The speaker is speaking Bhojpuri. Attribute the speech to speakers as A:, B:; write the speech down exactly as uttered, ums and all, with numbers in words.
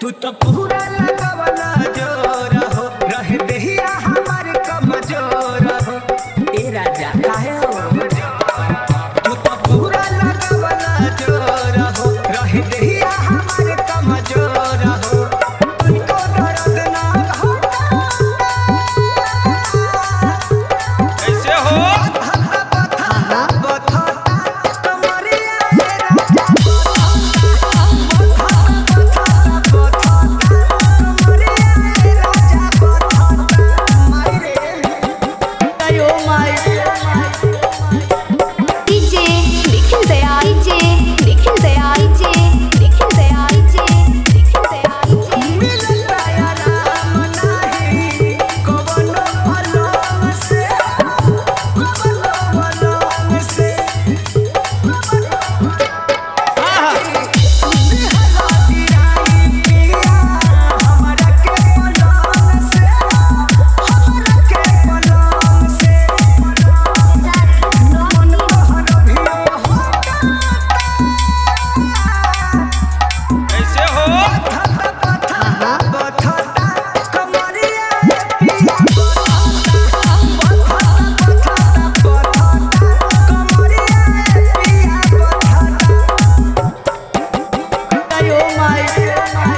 A: तू तो पूरा लगवला जोर हो रह देहिया हमार कमजोर हो ए राजा काहे हो तू तो पूरा लगवला जोर हो रह देहिया हमार कमजोर हो तुझको दर्द ना
B: कैसे हो
A: Oh my